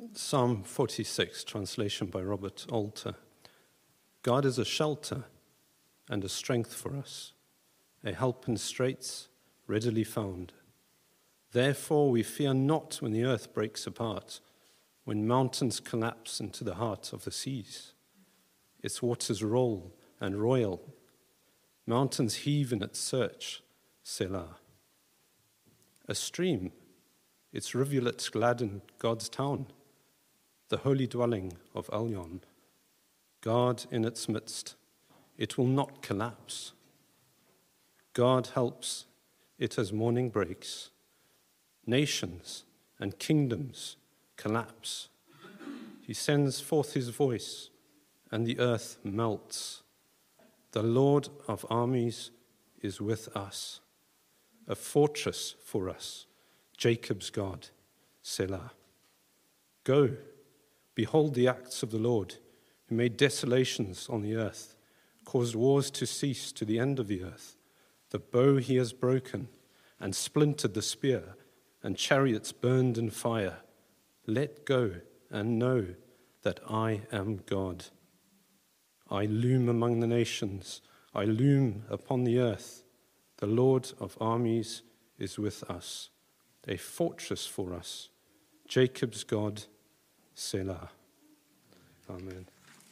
Psalm 46, translation by Robert Alter. God is a shelter and a strength for us, a help in straits readily found. Therefore we fear not when the earth breaks apart, when mountains collapse into the heart of the seas. Its waters roll and roil. Mountains heave in its search, Selah. A stream, its rivulets gladden God's town, the holy dwelling of Elyon. God in its midst, it will not collapse. God helps it as morning breaks. Nations and kingdoms collapse. He sends forth his voice, and the earth melts. The Lord of armies is with us, a fortress for us, Jacob's God, Selah. Go, behold the acts of the Lord, who made desolations on the earth, caused wars to cease to the end of the earth. The bow he has broken, and splintered the spear, and chariots burned in fire. Let go and know that I am God. I loom among the nations, I loom upon the earth. The Lord of armies is with us, a fortress for us, Jacob's God, Selah. Amen.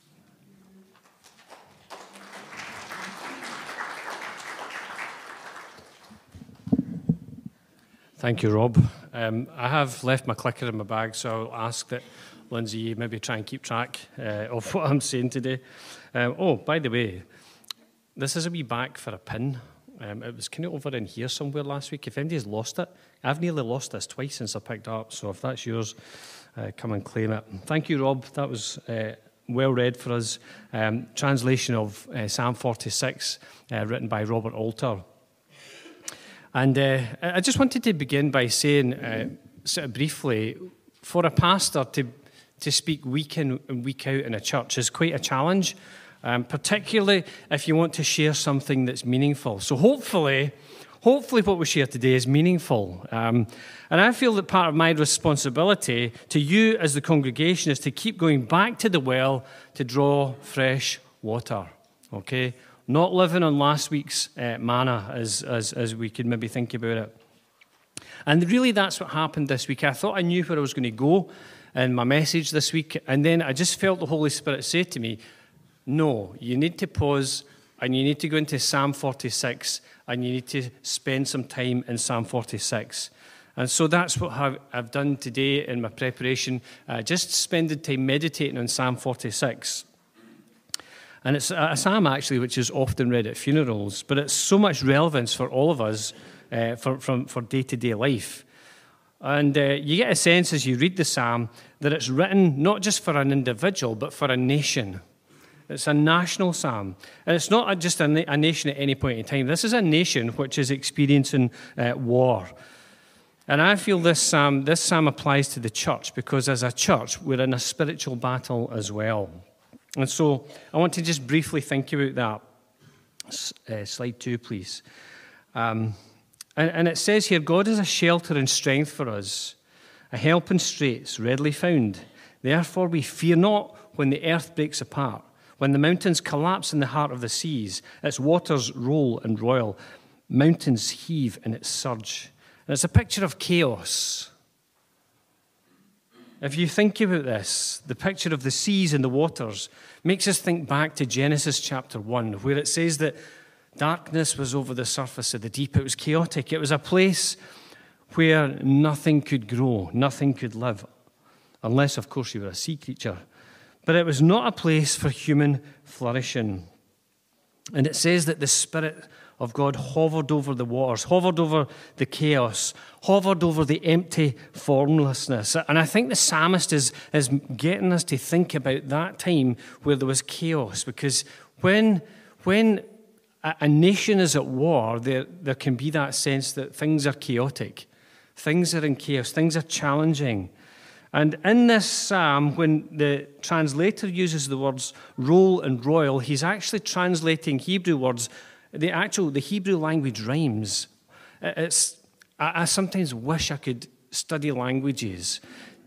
Thank you, Rob. I have left my clicker in my bag, so I'll ask that Lindsay maybe try and keep track of what I'm saying today. By the way, this is a wee back for a pin. It was kind of over in here somewhere last week. If anybody's lost it, I've nearly lost this twice since I picked it up, so if that's yours, come and claim it. Thank you, Rob. That was well read for us. Translation of Psalm 46, written by Robert Alter. And I just wanted to begin by saying, sort of briefly, for a pastor to speak week in and week out in a church is quite a challenge, particularly if you want to share something that's meaningful. So hopefully what we share today is meaningful. And I feel that part of my responsibility to you as the congregation is to keep going back to the well to draw fresh water, okay? Not living on last week's manna as we could maybe think about it. And really that's what happened this week. I thought I knew where I was going to go in my message this week, and then I just felt the Holy Spirit say to me, no, you need to pause and you need to go into Psalm 46 and you need to spend some time in Psalm 46. And so that's what I've done today in my preparation, just spending time meditating on Psalm 46. And it's a psalm, actually, which is often read at funerals, but it's so much relevance for all of us for day-to-day life. And you get a sense as you read the psalm that it's written not just for an individual, but for a nation. It's a national psalm. And it's not just a nation at any point in time. This is a nation which is experiencing war. And I feel this psalm applies to the church because as a church, we're in a spiritual battle as well. And so I want to just briefly think about that. Slide 2, please. And it says here, God is a shelter and strength for us, a help in straits readily found. Therefore we fear not when the earth breaks apart, when the mountains collapse in the heart of the seas, its waters roll and roil, mountains heave in its surge. And it's a picture of chaos. If you think about this, the picture of the seas and the waters makes us think back to Genesis chapter 1, where it says that darkness was over the surface of the deep. It was chaotic. It was a place where nothing could grow, nothing could live, unless, of course, you were a sea creature. But it was not a place for human flourishing. And it says that the Spirit of God hovered over the waters, hovered over the chaos, hovered over the empty formlessness. And I think the psalmist is getting us to think about that time where there was chaos, because when a nation is at war, there can be that sense that things are chaotic, things are in chaos, things are challenging. And in this psalm, when the translator uses the words roll and roil, he's actually translating Hebrew words. The Hebrew language rhymes. I sometimes wish I could study languages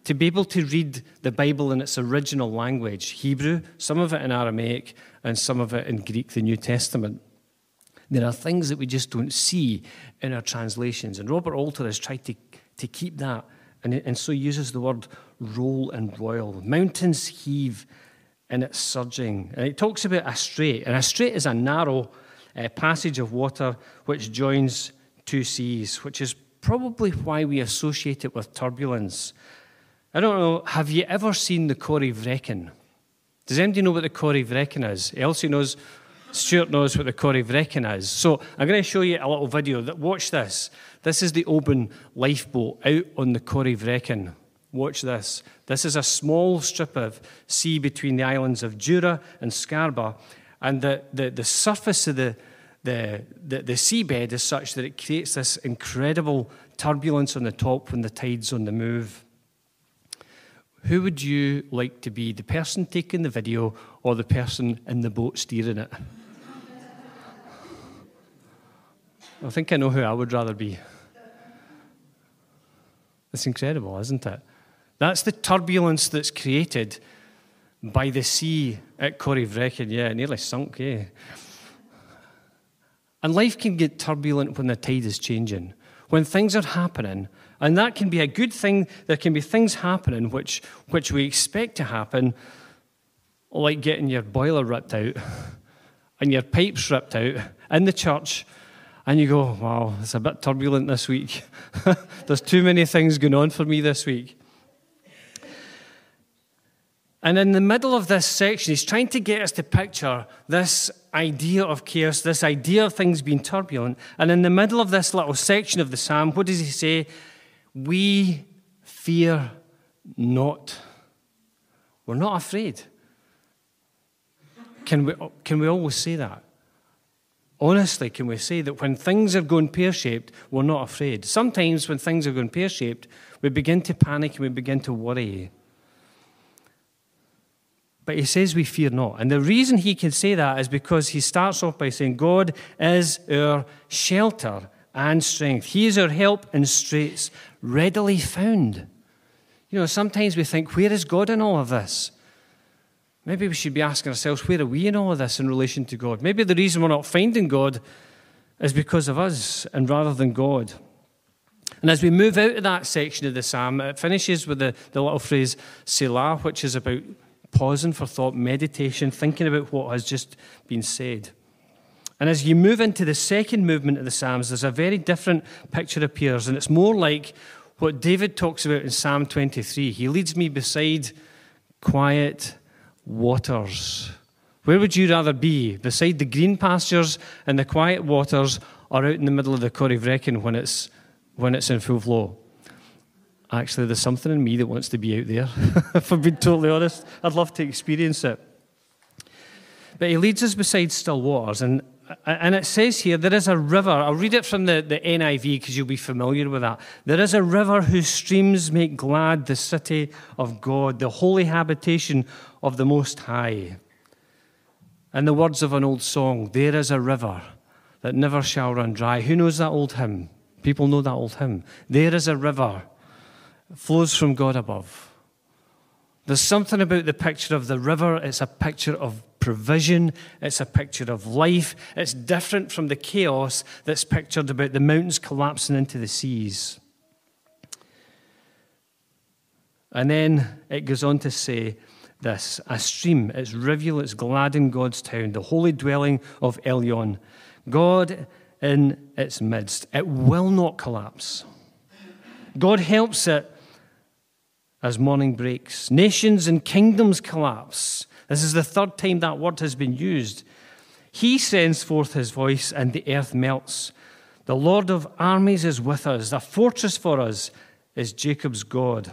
to be able to read the Bible in its original language, Hebrew, some of it in Aramaic, and some of it in Greek, the New Testament. There are things that we just don't see in our translations. And Robert Alter has tried to keep that, and so uses the word roll and roil. Mountains heave in its surging. And it talks about a strait. And a strait is a narrow passage of water which joins two seas, which is probably why we associate it with turbulence. I don't know, have you ever seen the Corrie Vrecken? Does anybody know what the Corrie Vrecken is? Elsie knows, Stuart knows what the Corrie Vrecken is. So I'm going to show you a little video. Watch this. This is the Oban lifeboat out on the Corrie Vrecken. Watch this. This is a small strip of sea between the islands of Jura and Scarborough, and the surface of the seabed is such that it creates this incredible turbulence on the top when the tide's on the move. Who would you like to be, the person taking the video or the person in the boat steering it? I think I know who I would rather be. It's incredible, isn't it? That's the turbulence that's created by the sea at Corrie Vrecken. Yeah, it nearly sunk, yeah. And life can get turbulent when the tide is changing, when things are happening. And that can be a good thing. There can be things happening which we expect to happen, like getting your boiler ripped out and your pipes ripped out in the church. And you go, wow, it's a bit turbulent this week. There's too many things going on for me this week. And in the middle of this section, he's trying to get us to picture this idea of chaos, this idea of things being turbulent. And in the middle of this little section of the psalm, what does he say? We fear not. We're not afraid. Can we always say that? Honestly, can we say that when things are going pear-shaped, we're not afraid? Sometimes when things are going pear-shaped, we begin to panic and we begin to worry. But he says we fear not. And the reason he can say that is because he starts off by saying, God is our shelter and strength. He is our help in straits, readily found. You know, sometimes we think, where is God in all of this? Maybe we should be asking ourselves, where are we in all of this in relation to God? Maybe the reason we're not finding God is because of us and rather than God. And as we move out of that section of the psalm, it finishes with the little phrase, Selah, which is about pausing for thought, meditation, thinking about what has just been said. And as you move into the second movement of the Psalms, there's a very different picture appears, and it's more like what David talks about in Psalm 23. He leads me beside quiet waters. Where would you rather be? Beside the green pastures and the quiet waters, or out in the middle of the Corrie Vrecken when it's in full flow? Actually, there's something in me that wants to be out there, if I'm being totally honest. I'd love to experience it. But he leads us beside still waters, and it says here, there is a river. I'll read it from the NIV because you'll be familiar with that. There is a river whose streams make glad the city of God, the holy habitation of the Most High. And the words of an old song, there is a river that never shall run dry. Who knows that old hymn? People know that old hymn. There is a river that flows from God above. There's something about the picture of the river. It's a picture of provision. It's a picture of life. It's different from the chaos that's pictured about the mountains collapsing into the seas. And then it goes on to say this, a stream, its rivulets glad in God's town, the holy dwelling of Elyon. God in its midst. It will not collapse. God helps it as morning breaks. Nations and kingdoms collapse. This is the third time that word has been used. He sends forth his voice and the earth melts. The Lord of armies is with us. A fortress for us is Jacob's God.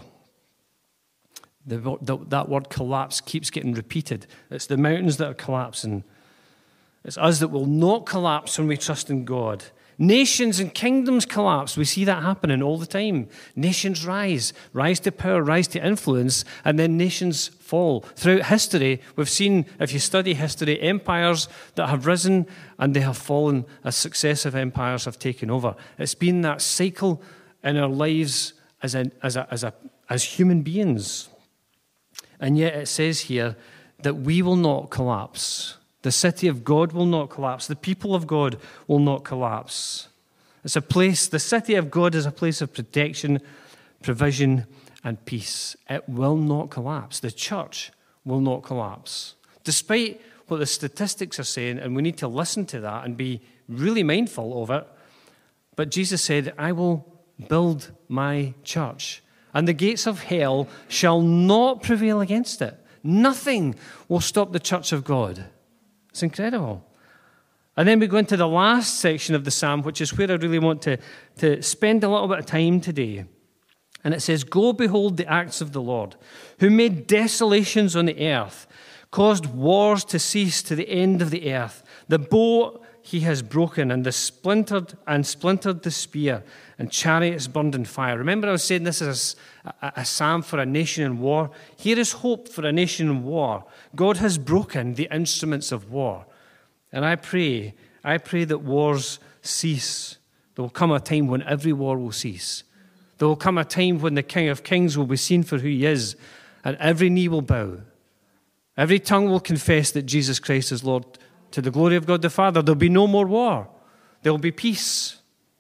That word collapse keeps getting repeated. It's the mountains that are collapsing. It's us that will not collapse when we trust in God. Nations and kingdoms collapse. We see that happening all the time. Nations rise to power, rise to influence, and then nations fall. Throughout history, we've seen, if you study history, empires that have risen and they have fallen as successive empires have taken over. It's been that cycle in our lives as as human beings. And yet it says here that we will not collapse. The city of God will not collapse. The people of God will not collapse. It's a place, the city of God is a place of protection, provision, and peace. It will not collapse. The church will not collapse. Despite what the statistics are saying, and we need to listen to that and be really mindful of it. But Jesus said, I will build my church, and the gates of hell shall not prevail against it. Nothing will stop the church of God. It's incredible. And then we go into the last section of the psalm, which is where I really want to spend a little bit of time today. And it says, go behold the acts of the Lord, who made desolations on the earth, caused wars to cease to the end of the earth. The bow he has broken, and splintered the spear, and chariots burned in fire. Remember, I was saying this is a psalm for a nation in war. Here is hope for a nation in war. God has broken the instruments of war. And I pray that wars cease. There will come a time when every war will cease. There will come a time when the King of Kings will be seen for who he is, and every knee will bow. Every tongue will confess that Jesus Christ is Lord, to the glory of God the Father. There will be no more war. There will be peace.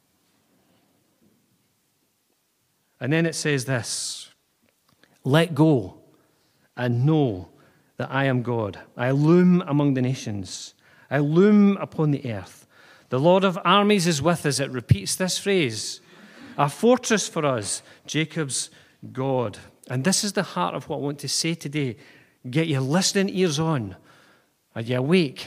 And then it says this, let go and know that I am God. I loom among the nations. I loom upon the earth. The Lord of armies is with us. It repeats this phrase. A fortress for us, Jacob's God. And this is the heart of what I want to say today. Get your listening ears on. Are you awake?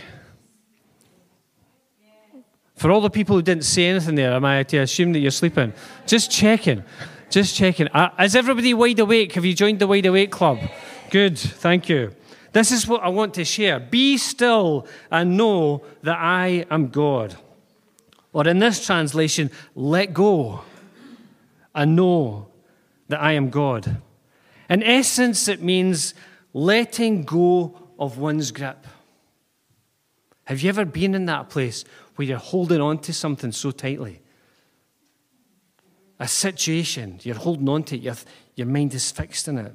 For all the people who didn't say anything there, am I to assume that you're sleeping? Just checking. Just checking. Is everybody wide awake? Have you joined the Wide Awake Club? Good. Thank you. This is what I want to share. Be still and know that I am God. Or in this translation, let go and know that I am God. In essence, it means letting go of one's grip. Have you ever been in that place where you're holding on to something so tightly? A situation, you're holding on to it, your mind is fixed in it.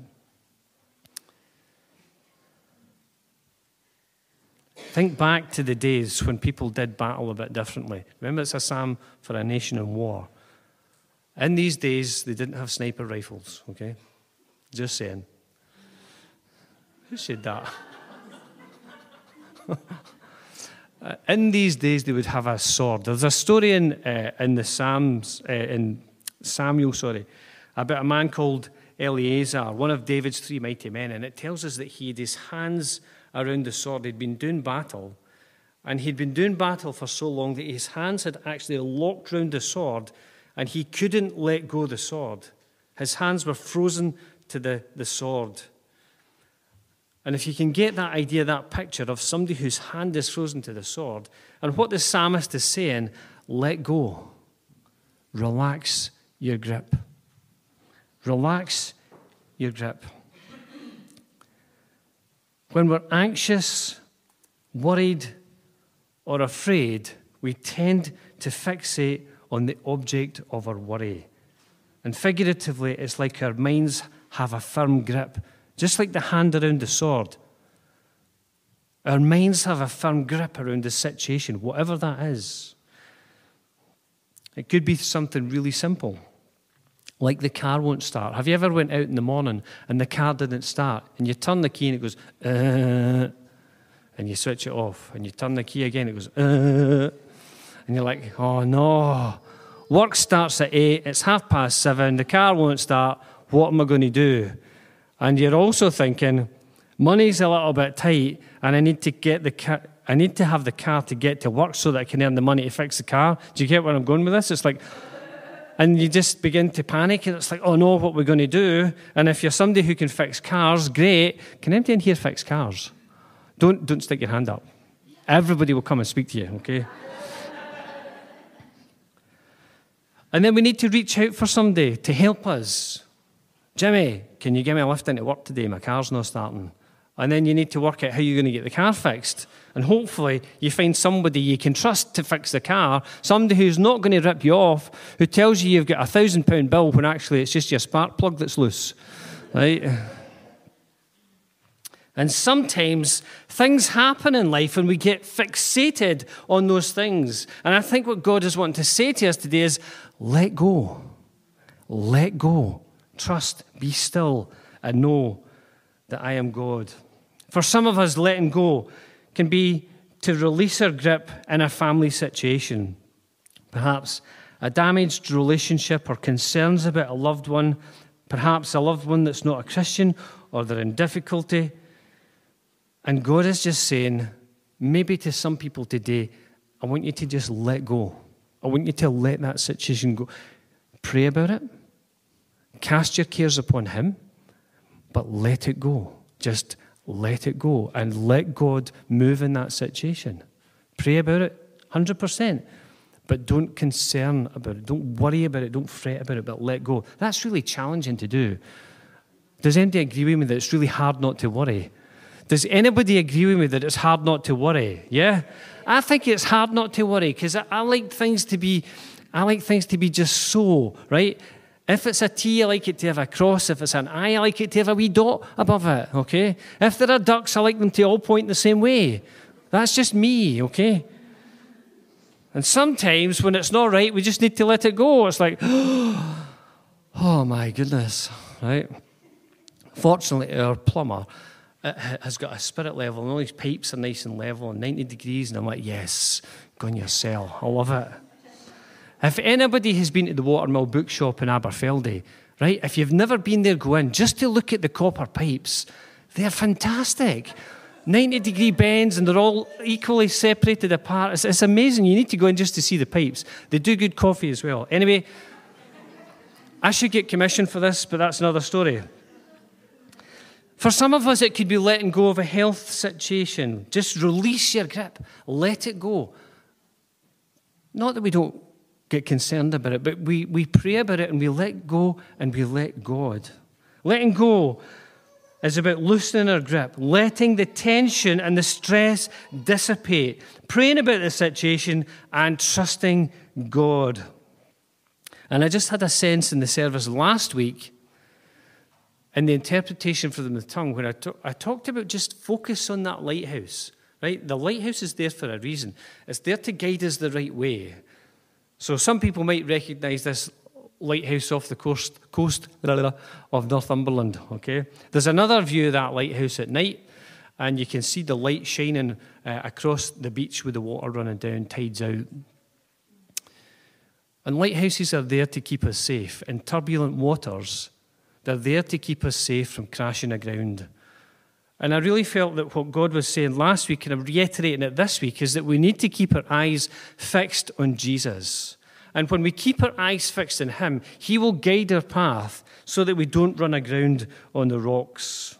Think back to the days when people did battle a bit differently. Remember, it's a psalm for a nation in war. In these days, they didn't have sniper rifles, okay? Just saying. Who said that? In these days, they would have a sword. There's a story in the Psalms, in Samuel, about a man called Eleazar, one of David's 3 mighty men, and it tells us that he had his hands around the sword. He'd been doing battle, and he'd been doing battle for so long that his hands had actually locked round the sword, and he couldn't let go of the sword. His hands were frozen to the sword. And if you can get that idea, that picture of somebody whose hand is frozen to the sword, and what the psalmist is saying, let go. Relax your grip. Relax your grip. When we're anxious, worried, or afraid, we tend to fixate on the object of our worry. And figuratively, it's like our minds have a firm grip, just like the hand around the sword. Our minds have a firm grip around the situation, whatever that is. It could be something really simple, like the car won't start. Have you ever went out in the morning and the car didn't start, and you turn the key and it goes, and you switch it off, and you turn the key again, it goes, and you're like, oh no. Work starts at 8, it's 7:30, the car won't start, what am I going to do? And you're also thinking, money's a little bit tight, and I need to have the car to get to work so that I can earn the money to fix the car. Do you get where I'm going with this? It's like, and you just begin to panic, and it's like, oh no, what we're going to do? And if you're somebody who can fix cars, great. Can anybody in here fix cars? Don't stick your hand up. Everybody will come and speak to you, okay? And then we need to reach out for somebody to help us. Jimmy, can you give me a lift into work today? My car's not starting. And then you need to work out how you're going to get the car fixed. And hopefully you find somebody you can trust to fix the car, somebody who's not going to rip you off, who tells you you've got a £1,000 bill when actually it's just your spark plug that's loose, right? And sometimes things happen in life and we get fixated on those things. And I think what God is wanting to say to us today is, let go. Let go. Trust, be still, and know that I am God. For some of us, letting go can be to release our grip in a family situation. Perhaps a damaged relationship or concerns about a loved one, perhaps a loved one that's not a Christian or they're in difficulty. And God is just saying, maybe to some people today, I want you to just let go. I want you to let that situation go. Pray about it. Cast your cares upon Him, but let it go. Just let it go and let God move in that situation. Pray about it, 100%. But don't concern about it. Don't worry about it. Don't fret about it, but let go. That's really challenging to do. Does anybody agree with me that it's really hard not to worry? Does anybody agree with me that it's hard not to worry? Yeah? I think it's hard not to worry because I like things to be just so, right? If it's a T, I like it to have a cross. If it's an I like it to have a wee dot above it, okay? If there are ducks, I like them to all point the same way. That's just me, okay? And sometimes when it's not right, we just need to let it go. It's like, oh my goodness, right? Fortunately, our plumber has got a spirit level, and all his pipes are nice and level and 90 degrees, and I'm like, yes, go in your cell. I love it. If anybody has been to the Watermill Bookshop in Aberfeldy, right, if you've never been there, go in just to look at the copper pipes. They're fantastic. 90-degree bends, and they're all equally separated apart. It's amazing. You need to go in just to see the pipes. They do good coffee as well. Anyway, I should get commission for this, but that's another story. For some of us, it could be letting go of a health situation. Just release your grip. Let it go. Not that we don't get concerned about it, but we pray about it and we let go and we let God. Letting go is about loosening our grip, letting the tension and the stress dissipate, praying about the situation and trusting God. And I just had a sense in the service last week in the interpretation for the tongue, when I talked about just focus on that lighthouse, right? The lighthouse is there for a reason. It's there to guide us the right way. So some people might recognize this lighthouse off the coast of Northumberland, okay? There's another view of that lighthouse at night, and you can see the light shining across the beach with the water running down, tides out. And lighthouses are there to keep us safe. In turbulent waters, they're there to keep us safe from crashing aground. And I really felt that what God was saying last week, and I'm reiterating it this week, is that we need to keep our eyes fixed on Jesus. And when we keep our eyes fixed on Him, He will guide our path so that we don't run aground on the rocks.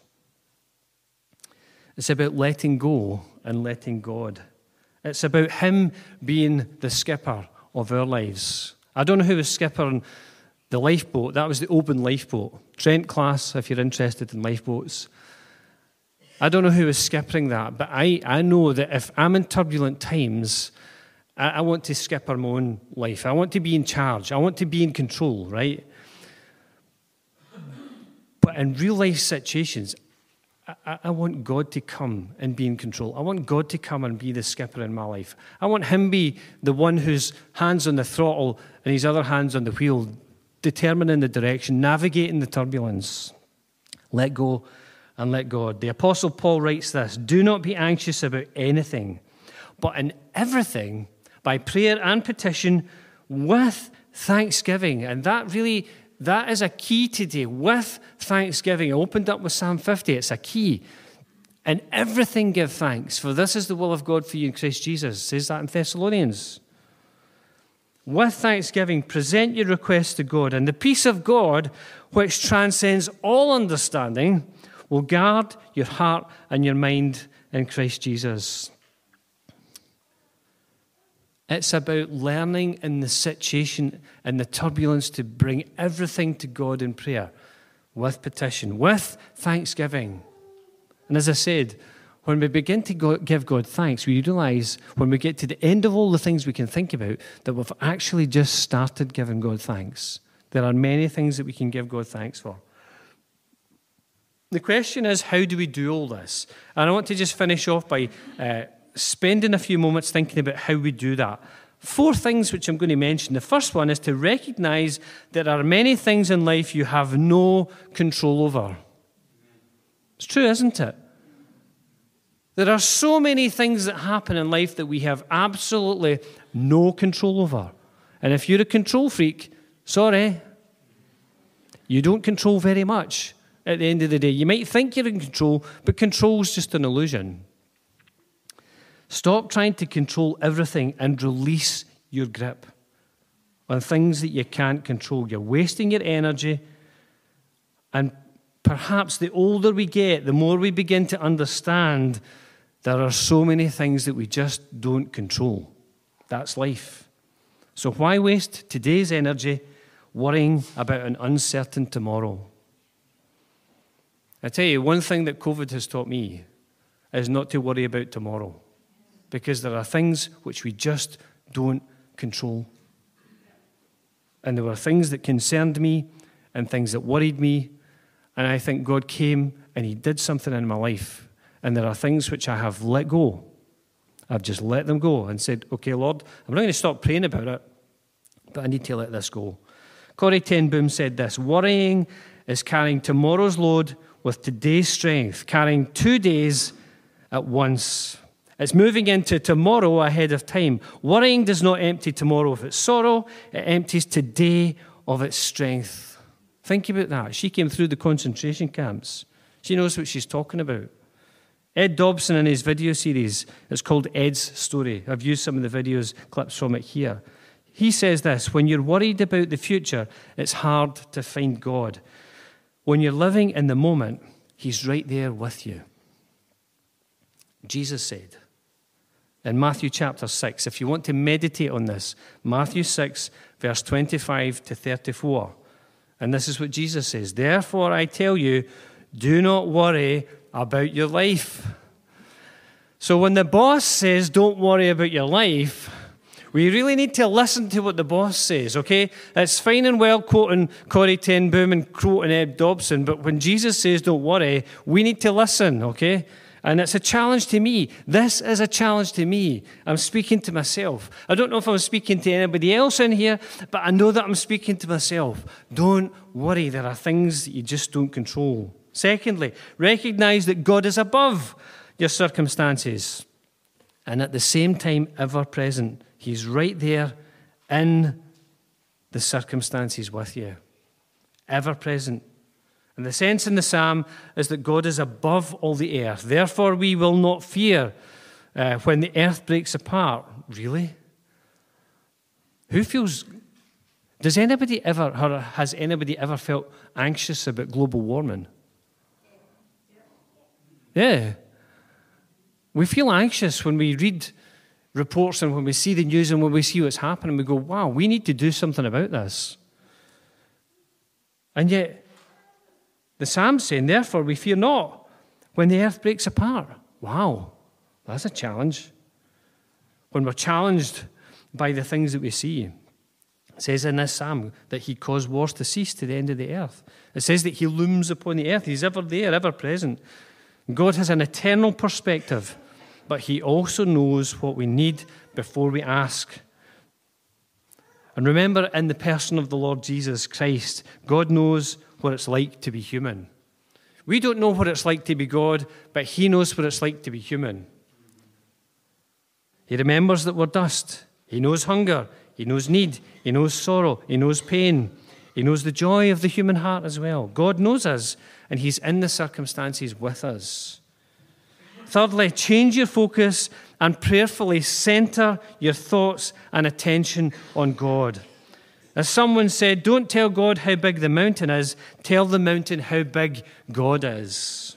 It's about letting go and letting God. It's about Him being the skipper of our lives. I don't know who was skipper on the lifeboat. That was the Oban lifeboat. Trent class, if you're interested in lifeboats. I don't know who was skippering that, but I know that if I'm in turbulent times, I want to skipper my own life. I want to be in charge. I want to be in control, right? But in real life situations, I want God to come and be in control. I want God to come and be the skipper in my life. I want Him be the one whose hands on the throttle and His other hands on the wheel, determining the direction, navigating the turbulence. Let go and let God. The Apostle Paul writes this: do not be anxious about anything, but in everything, by prayer and petition, with thanksgiving. And that is a key today, with thanksgiving. I opened up with Psalm 50. It's a key. In everything give thanks, for this is the will of God for you in Christ Jesus. It says that in Thessalonians. With thanksgiving, present your requests to God, and the peace of God, which transcends all understanding, will guard your heart and your mind in Christ Jesus. It's about learning in the situation and the turbulence to bring everything to God in prayer, with petition, with thanksgiving. And as I said, when we begin to give God thanks, we realize when we get to the end of all the things we can think about that we've actually just started giving God thanks. There are many things that we can give God thanks for. The question is, how do we do all this? And I want to just finish off by spending a few moments thinking about how we do that. 4 things which I'm going to mention. The first one is to recognize there are many things in life you have no control over. It's true, isn't it? There are so many things that happen in life that we have absolutely no control over. And if you're a control freak, sorry, you don't control very much at the end of the day. You might think you're in control, but control's just an illusion. Stop trying to control everything and release your grip on things that you can't control. You're wasting your energy, and perhaps the older we get, the more we begin to understand there are so many things that we just don't control. That's life. So why waste today's energy worrying about an uncertain tomorrow? I tell you, one thing that COVID has taught me is not to worry about tomorrow, because there are things which we just don't control. And there were things that concerned me and things that worried me, and I think God came and He did something in my life. And there are things which I have let go. I've just let them go and said, okay, Lord, I'm not going to stop praying about it, but I need to let this go. Corrie ten Boom said this: worrying is carrying tomorrow's load with today's strength, carrying 2 days at once. It's moving into tomorrow ahead of time. Worrying does not empty tomorrow of its sorrow, it empties today of its strength. Think about that. She came through the concentration camps. She knows what she's talking about. Ed Dobson, in his video series, it's called Ed's Story. I've used some of the videos, clips from it here. He says this: when you're worried about the future, it's hard to find God. When you're living in the moment, He's right there with you. Jesus said in Matthew chapter 6, if you want to meditate on this, Matthew 6, verse 25 to 34. And this is what Jesus says: therefore I tell you, do not worry about your life. So when the boss says don't worry about your life, we really need to listen to what the boss says, okay? It's fine and well quoting Corrie ten Boom and quoting Ed Dobson, but when Jesus says don't worry, we need to listen, okay? And it's a challenge to me. This is a challenge to me. I'm speaking to myself. I don't know if I'm speaking to anybody else in here, but I know that I'm speaking to myself. Don't worry. There are things that you just don't control. Secondly, recognize that God is above your circumstances and at the same time ever present. He's right there in the circumstances with you. Ever present. And the sense in the psalm is that God is above all the earth. Therefore, we will not fear when the earth breaks apart. Really? Does anybody ever, or has anybody ever felt anxious about global warming? Yeah. We feel anxious when we read reports and when we see the news and when we see what's happening. We go, wow, we need to do something about this. And yet, the Psalm's saying, therefore we fear not when the earth breaks apart. Wow, that's a challenge. When we're challenged by the things that we see. It says in this psalm that He caused wars to cease to the end of the earth. It says that He looms upon the earth. He's ever there, ever present. God has an eternal perspective, but He also knows what we need before we ask. And remember, in the person of the Lord Jesus Christ, God knows what it's like to be human. We don't know what it's like to be God, but He knows what it's like to be human. He remembers that we're dust. He knows hunger. He knows need. He knows sorrow. He knows pain. He knows the joy of the human heart as well. God knows us, and He's in the circumstances with us. Thirdly, change your focus and prayerfully center your thoughts and attention on God. As someone said, don't tell God how big the mountain is, tell the mountain how big God is.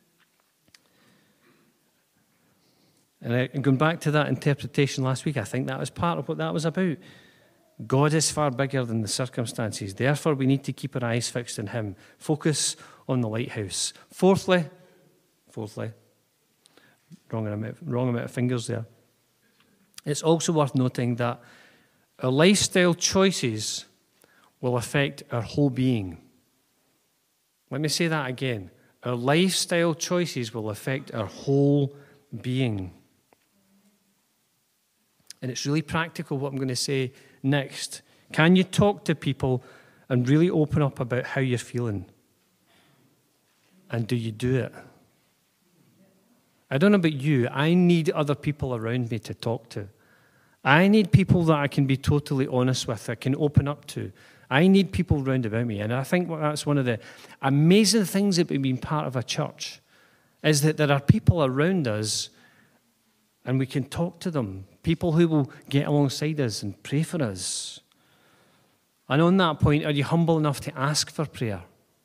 And going back to that interpretation last week, I think that was part of what that was about. God is far bigger than the circumstances. Therefore, we need to keep our eyes fixed on Him. Focus on the lighthouse. Fourthly, fourthly. Wrong amount of fingers there. It's also worth noting that our lifestyle choices will affect our whole being. Let me say that again. Our lifestyle choices will affect our whole being. And it's really practical what I'm going to say next. Can you talk to people and really open up about how you're feeling? And do you do it? I don't know about you. I need other people around me to talk to. I need people that I can be totally honest with, I can open up to. I need people round about me. And I think that's one of the amazing things about being part of a church, is that there are people around us and we can talk to them. People who will get alongside us and pray for us. And on that point, are you humble enough to ask for prayer?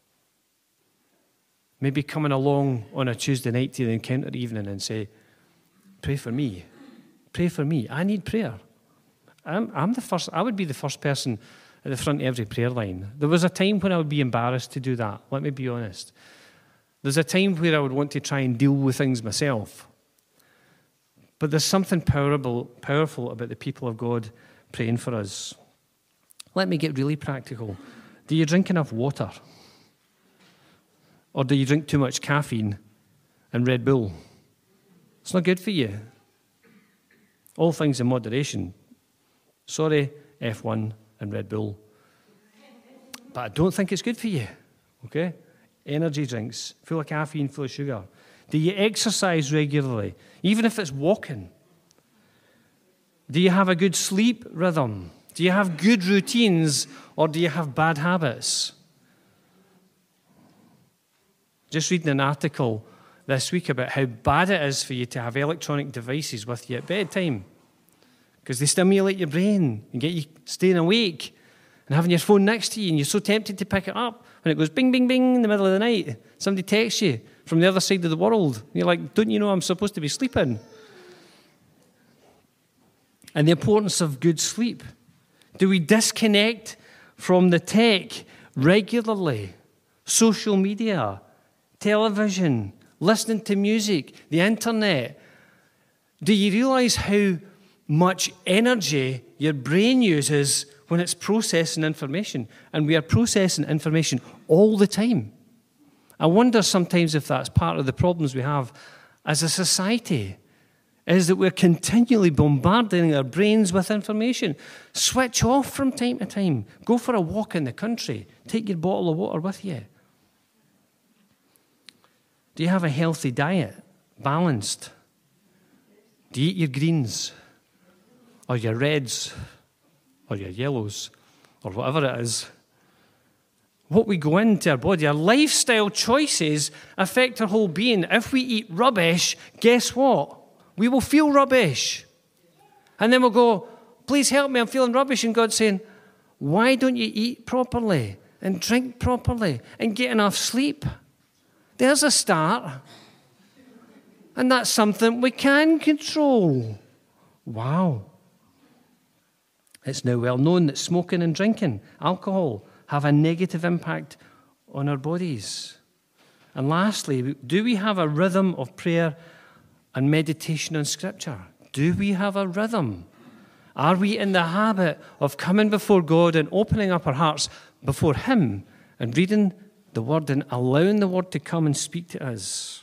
Maybe coming along on a Tuesday night to the encounter evening and say, pray for me. Pray for me. I need prayer. I'm the first. I would be the first person at the front of every prayer line. There was a time when I would be embarrassed to do that. Let me be honest. There's a time where I would want to try and deal with things myself. But there's something powerful about the people of God praying for us. Let me get really practical. Do you drink enough water? Or do you drink too much caffeine and Red Bull? It's not good for you. All things in moderation. Sorry, F1 and Red Bull. But I don't think it's good for you. Okay? Energy drinks, full of caffeine, full of sugar. Do you exercise regularly, even if it's walking? Do you have a good sleep rhythm? Do you have good routines, or do you have bad habits? Just reading an article this week about how bad it is for you to have electronic devices with you at bedtime, because they stimulate your brain and get you staying awake and having your phone next to you, and you're so tempted to pick it up when it goes bing, bing, bing in the middle of the night. Somebody texts you from the other side of the world. And you're like, don't you know I'm supposed to be sleeping? And the importance of good sleep. Do we disconnect from the tech regularly? Social media, television, listening to music, the internet. Do you realize how much energy your brain uses when it's processing information? And we are processing information all the time. I wonder sometimes if that's part of the problems we have as a society, is that we're continually bombarding our brains with information. Switch off from time to time. Go for a walk in the country. Take your bottle of water with you. Do you have a healthy diet? Balanced? Do you eat your greens? Or your reds? Or your yellows? Or whatever it is? What we go into our body, our lifestyle choices affect our whole being. If we eat rubbish, guess what? We will feel rubbish. And then we'll go, please help me, I'm feeling rubbish. And God's saying, why don't you eat properly and drink properly and get enough sleep? There's a start. And that's something we can control. Wow. It's now well known that smoking and drinking alcohol have a negative impact on our bodies. And lastly, do we have a rhythm of prayer and meditation on Scripture? Do we have a rhythm? Are we in the habit of coming before God and opening up our hearts before Him and reading the Word and allowing the Word to come and speak to us?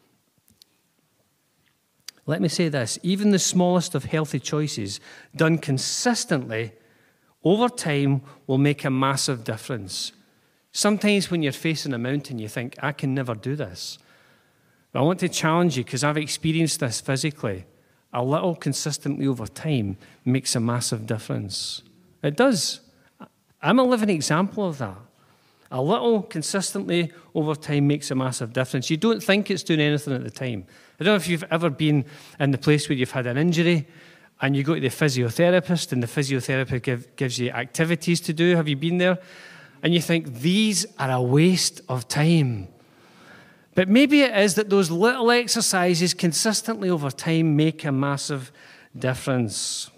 Let me say this, even the smallest of healthy choices done consistently over time will make a massive difference. Sometimes when you're facing a mountain, you think, I can never do this. But I want to challenge you, because I've experienced this physically. A little consistently over time makes a massive difference. It does. I'm a living example of that. A little consistently over time makes a massive difference. You don't think it's doing anything at the time. I don't know if you've ever been in the place where you've had an injury and you go to the physiotherapist and the physiotherapist gives you activities to do. Have you been there? And you think, these are a waste of time. But maybe it is that those little exercises consistently over time make a massive difference.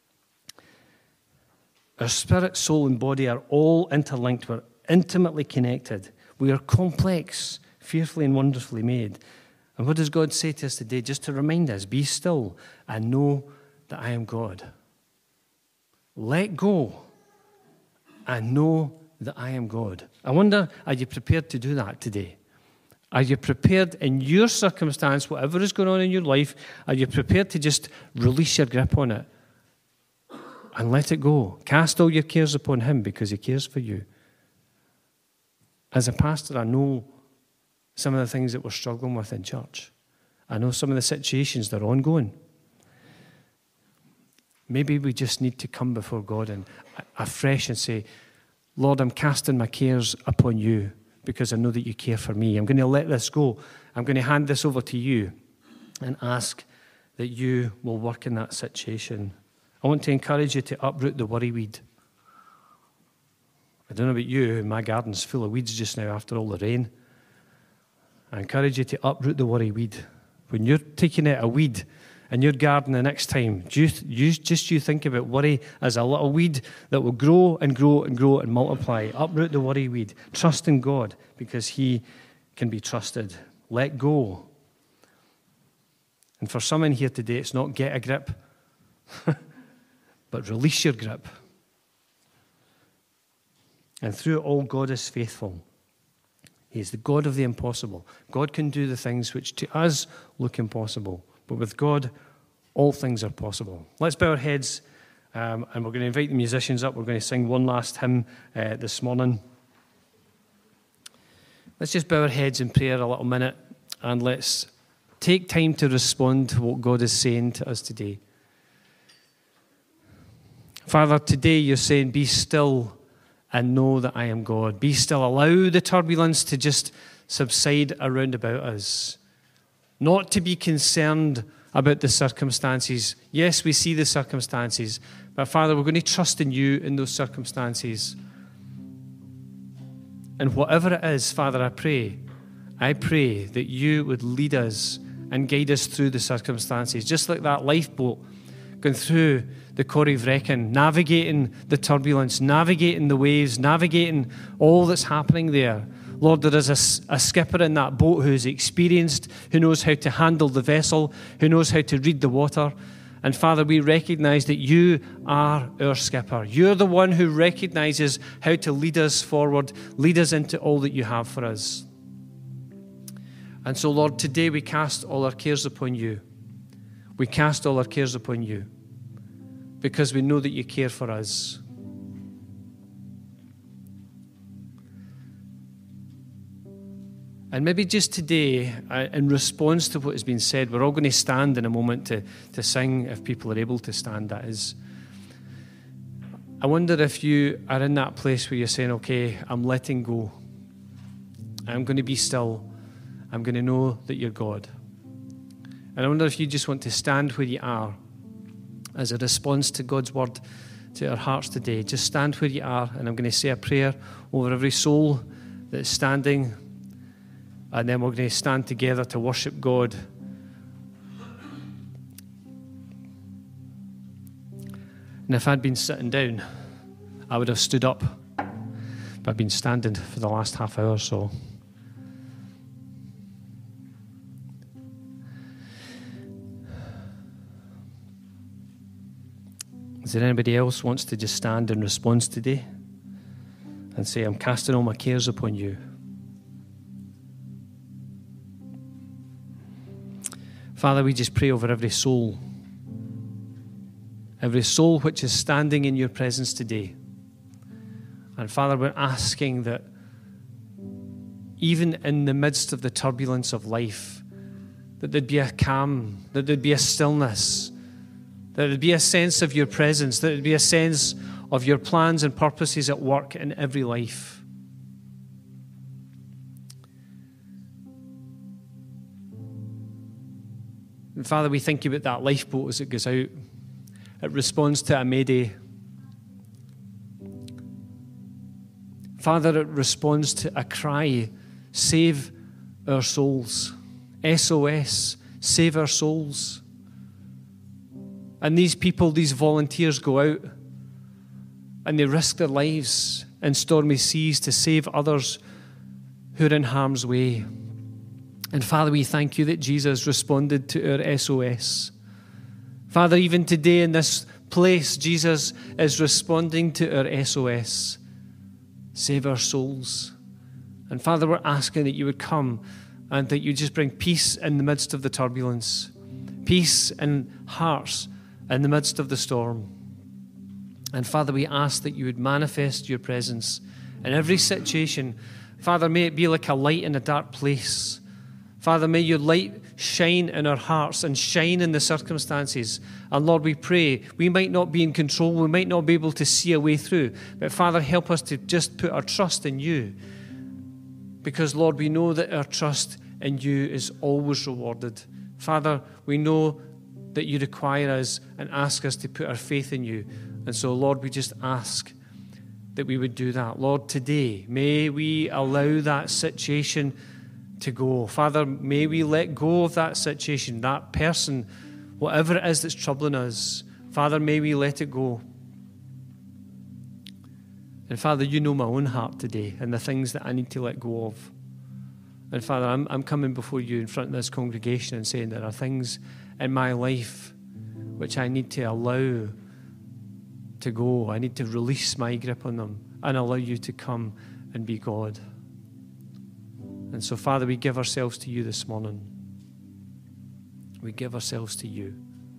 Our spirit, soul, and body are all interlinked. We're intimately connected. We are complex, fearfully and wonderfully made. And what does God say to us today? Just to remind us, be still and know that I am God. Let go and know that I am God. I wonder, are you prepared to do that today? Are you prepared in your circumstance, whatever is going on in your life, are you prepared to just release your grip on it and let it go? Cast all your cares upon him because he cares for you. As a pastor, I know some of the things that we're struggling with in church. I know some of the situations that are ongoing. Maybe we just need to come before God and afresh and say, Lord, I'm casting my cares upon you because I know that you care for me. I'm going to let this go. I'm going to hand this over to you and ask that you will work in that situation. I want to encourage you to uproot the worry weed. I don't know about you, my garden's full of weeds just now after all the rain. I encourage you to uproot the worry weed. When you're taking out a weed in your garden the next time, you think about worry as a little weed that will grow and grow and grow and multiply. Uproot the worry weed. Trust in God because he can be trusted. Let go. And for some in here today, it's not get a grip, but release your grip. And through it all, God is faithful. He is the God of the impossible. God can do the things which to us look impossible. But with God, all things are possible. Let's bow our heads, and we're going to invite the musicians up. We're going to sing one last hymn this morning. Let's just bow our heads in prayer a little minute, and let's take time to respond to what God is saying to us today. Father, today you're saying, be still and know that I am God. Be still. Allow the turbulence to just subside around about us. Not to be concerned about the circumstances. Yes, we see the circumstances, but Father, we're going to trust in you in those circumstances. And whatever it is, Father, I pray that you would lead us and guide us through the circumstances. Just like that lifeboat going through the Corrie Vrecken, navigating the turbulence, navigating the waves, navigating all that's happening there. Lord, there is a skipper in that boat who's experienced, who knows how to handle the vessel, who knows how to read the water. And Father, we recognize that you are our skipper. You're the one who recognizes how to lead us forward, lead us into all that you have for us. And so, Lord, today we cast all our cares upon you. We cast all our cares upon you because we know that you care for us. And maybe just today, in response to what has been said, we're all going to stand in a moment to sing, if people are able to stand, that is. I wonder if you are in that place where you're saying, okay, I'm letting go. I'm going to be still. I'm going to know that you're God. And I wonder if you just want to stand where you are as a response to God's word to our hearts today. Just stand where you are, and I'm going to say a prayer over every soul that's standing. And then we're going to stand together to worship God. And if I'd been sitting down, I would have stood up. But I've been standing for the last half hour or so. Is there anybody else who wants to just stand in response today and say, I'm casting all my cares upon you? Father, we just pray over every soul which is standing in your presence today. And Father, we're asking that even in the midst of the turbulence of life, that there'd be a calm, that there'd be a stillness, that there'd be a sense of your presence, that there'd be a sense of your plans and purposes at work in every life. And Father, we think about that lifeboat as it goes out. It responds to a mayday. Father, it responds to a cry, save our souls. SOS, save our souls. And these people, these volunteers go out and they risk their lives in stormy seas to save others who are in harm's way. And Father, we thank you that Jesus responded to our SOS. Father, even today in this place, Jesus is responding to our SOS. Save our souls. And Father, we're asking that you would come and that you just bring peace in the midst of the turbulence, peace in hearts in the midst of the storm. And Father, we ask that you would manifest your presence in every situation. Father, may it be like a light in a dark place. Father, may your light shine in our hearts and shine in the circumstances. And Lord, we pray we might not be in control, we might not be able to see a way through, but Father, help us to just put our trust in you. Because Lord, we know that our trust in you is always rewarded. Father, we know that you require us and ask us to put our faith in you. And so, Lord, we just ask that we would do that. Lord, today, may we allow that situation to go. Father, may we let go of that situation, that person, whatever it is that's troubling us. Father, may we let it go. And Father, you know my own heart today and the things that I need to let go of. And Father, I'm coming before you in front of this congregation and saying there are things in my life which I need to allow to go. I need to release my grip on them and allow you to come and be God. And so, Father, we give ourselves to you this morning. We give ourselves to you.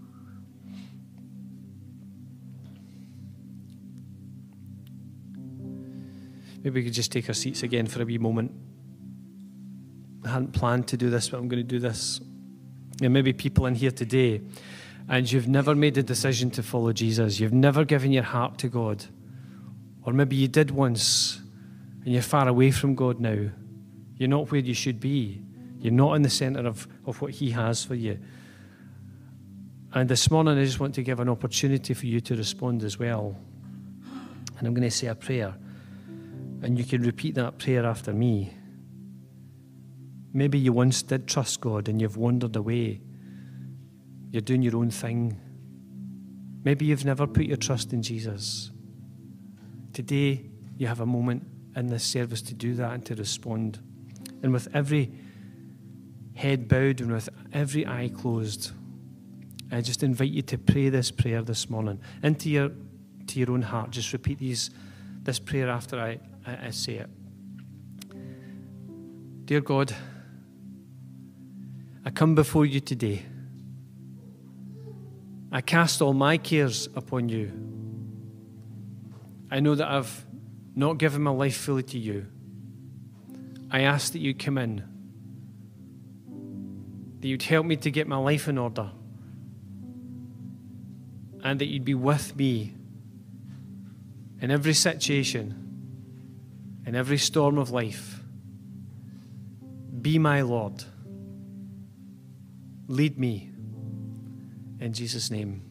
Maybe we could just take our seats again for a wee moment. I hadn't planned to do this, but I'm going to do this. There may be people in here today, and you've never made a decision to follow Jesus. You've never given your heart to God. Or maybe you did once, and you're far away from God now. You're not where you should be. You're not in the center of what he has for you. And this morning, I just want to give an opportunity for you to respond as well. And I'm going to say a prayer. And you can repeat that prayer after me. Maybe you once did trust God and you've wandered away. You're doing your own thing. Maybe you've never put your trust in Jesus. Today, you have a moment in this service to do that and to respond. And with every head bowed and with every eye closed, I just invite you to pray this prayer this morning into your own heart. Just repeat this prayer after I say it. Dear God, I come before you today. I cast all my cares upon you. I know that I've not given my life fully to you. I ask that you come in, that you'd help me to get my life in order, and that you'd be with me in every situation, in every storm of life. Be my Lord. Lead me in Jesus' name.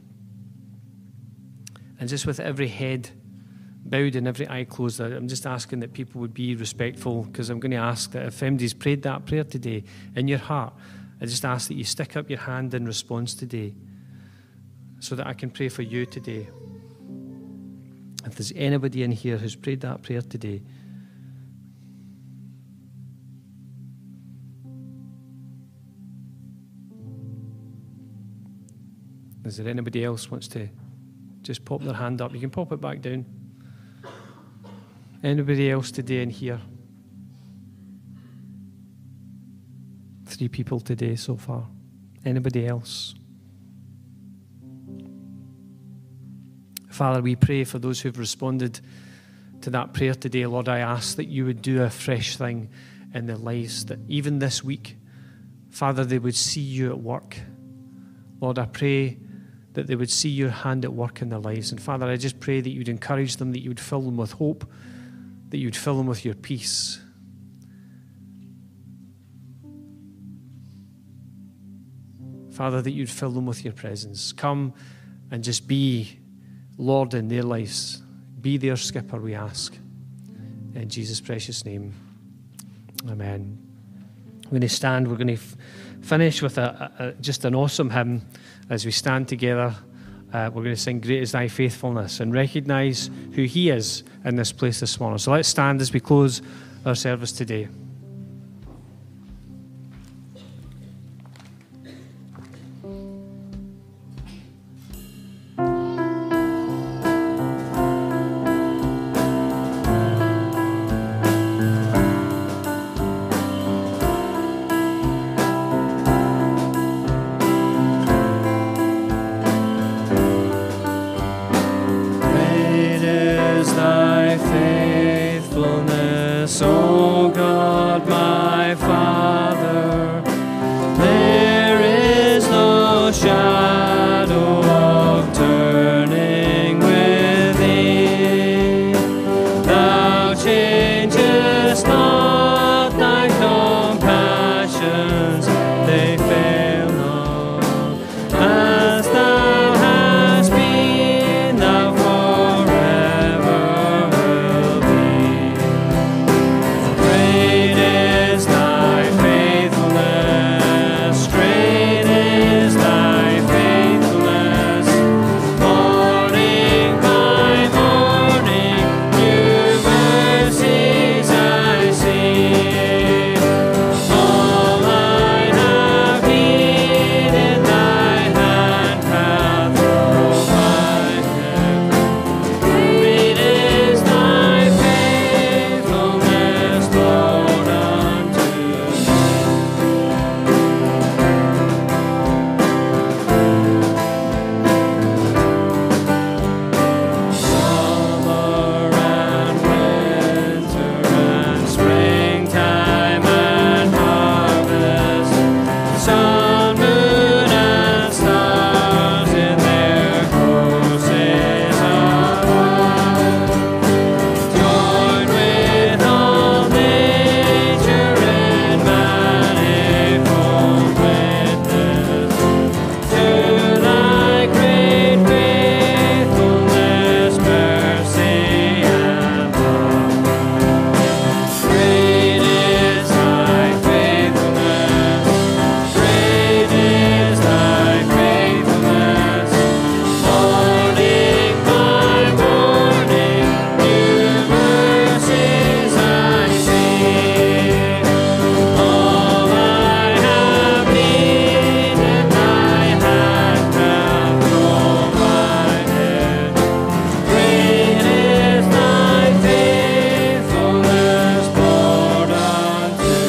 And just with every head bowed and every eye closed, I'm just asking that people would be respectful, because I'm going to ask that if anybody's prayed that prayer today in your heart, I just ask that you stick up your hand in response today so that I can pray for you today. If there's anybody in here who's prayed that prayer today, is there anybody else wants to just pop their hand up? You can pop it back down. Anybody else today in here? 3 people today so far. Anybody else? Father, we pray for those who've responded to that prayer today. Lord, I ask that you would do a fresh thing in their lives, that even this week, Father, they would see you at work. Lord, I pray that they would see your hand at work in their lives. And Father, I just pray that you would encourage them, that you would fill them with hope, that you would fill them with your peace. Father, that you'd fill them with your presence. Come and just be Lord in their lives. Be their skipper, we ask. In Jesus' precious name. Amen. We're going to stand. We're going to finish with just an awesome hymn as we stand together. We're going to sing Great Is Thy Faithfulness and recognize who he is in this place this morning. So let's stand as we close our service today. they fail not. As thou hast been, thou forever will be. Great is thy faithfulness, great is thy faithfulness. Morning by morning, new mercies I see. All I have needed, thy hand hath provided. Great is thy faithfulness, Lord, unto me. Summer and winter and springtime and harvest, sun, moon, and stars in their courses above, join with all nature in manifold witness to thy great faithfulness, mercy, and love. Great is thy faithfulness, great is thy faithfulness. Morning by morning, new mercies I see. All I have needed, thy hand hath provided. Great is thy faithfulness, Lord, unto me.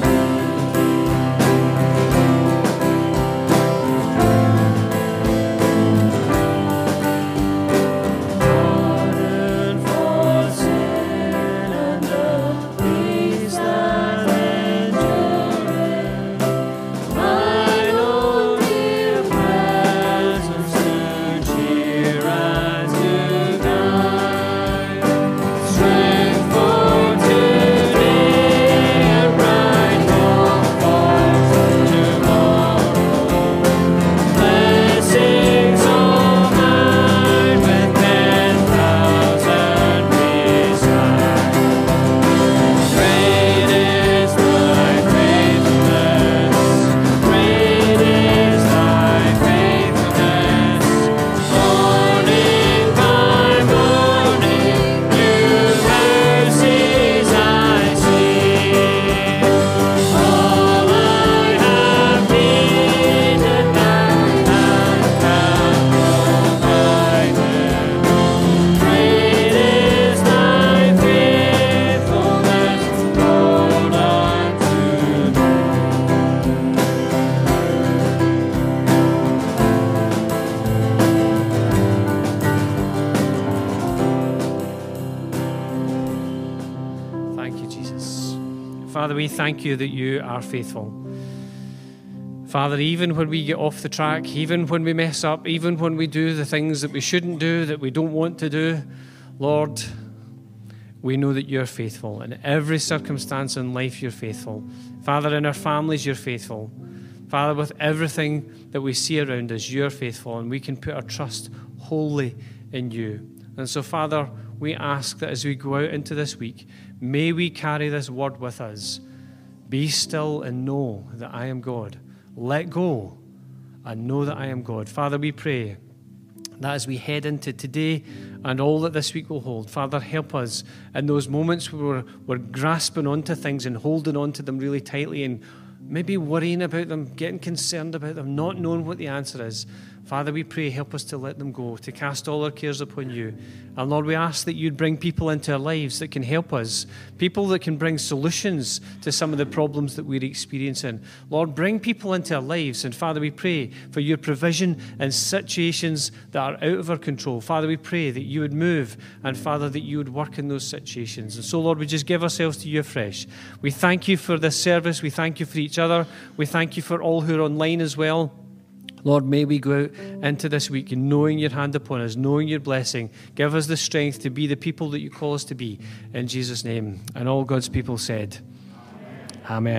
Pardon for sin and the peace that endureth. Thine own dear presence to cheer and to guide. Strength for today and bright hope for tomorrow. Blessings all mine with 10,000 beside. Great is thy faithfulness, great is thy faithfulness. Morning by morning, new mercies I see. All I have needed, thy hand hath provided. Great is thy faithfulness, Lord, unto me. Thank you, Jesus. Father, we thank you that you are faithful. Father, even when we get off the track, even when we mess up, even when we do the things that we shouldn't do, that we don't want to do, Lord, we know that you're faithful. In every circumstance in life, you're faithful. Father, in our families, you're faithful. Father, with everything that we see around us, you're faithful, and we can put our trust wholly in you. And so, Father, we ask that as we go out into this week, may we carry this word with us. Be still and know that I am God. Let go and know that I am God. Father, we pray that as we head into today and all that this week will hold, Father, help us in those moments where we're grasping onto things and holding onto them really tightly and maybe worrying about them, getting concerned about them, not knowing what the answer is. Father, we pray, help us to let them go, to cast all our cares upon you. And Lord, we ask that you'd bring people into our lives that can help us, people that can bring solutions to some of the problems that we're experiencing. Lord, bring people into our lives. And Father, we pray for your provision in situations that are out of our control. Father, we pray that you would move and Father, that you would work in those situations. And so, Lord, we just give ourselves to you afresh. We thank you for this service. We thank you for each other. We thank you for all who are online as well. Lord, may we go out into this week knowing your hand upon us, knowing your blessing. Give us the strength to be the people that you call us to be. In Jesus' name. And all God's people said, Amen.